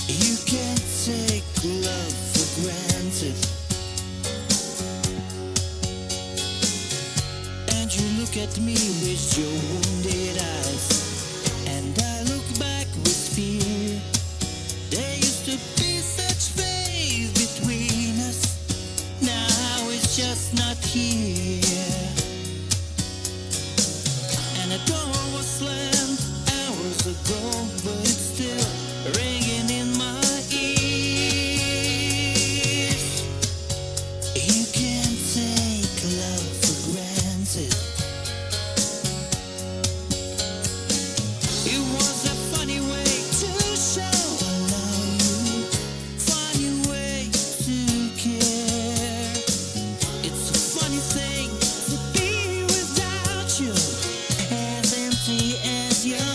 You can't take love for granted. And you look at me with your wounded eyes, and I look back with fear. There used to be such faith between us. Now it's just not here. And the door was slammed hours ago, but it's still ringing in my ears. You can't take love for granted. It was a funny way to show I love you, funny way to care. It's a funny thing to be without you, as empty as your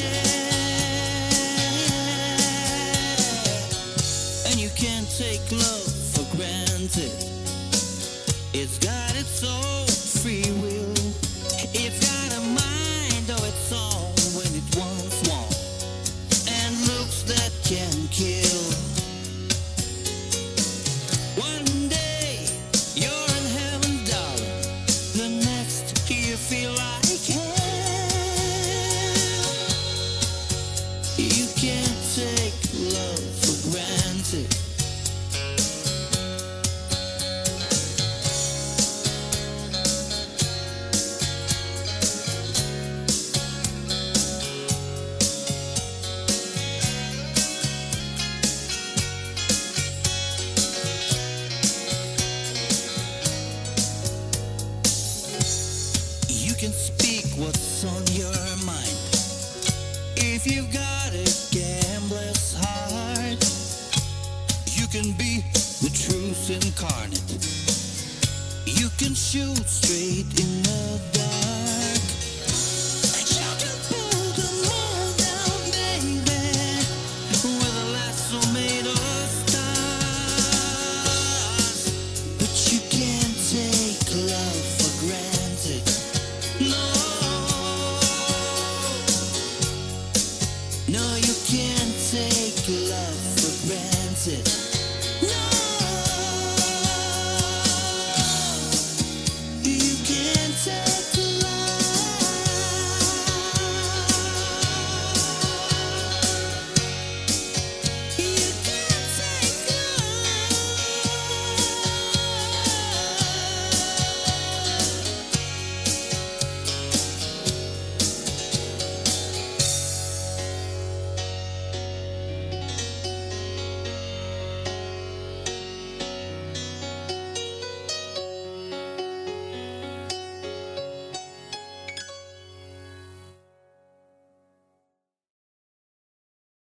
stare. And you can't take love for granted. It's got its own free will. It's got a mind of its own when it wants one, and looks that can kill. One day you're in heaven, darling. The next you feel like hell. You can't take love for granted. You can speak what's on your mind. If you've got a gambler's heart, you can be the truth incarnate. You can shoot straight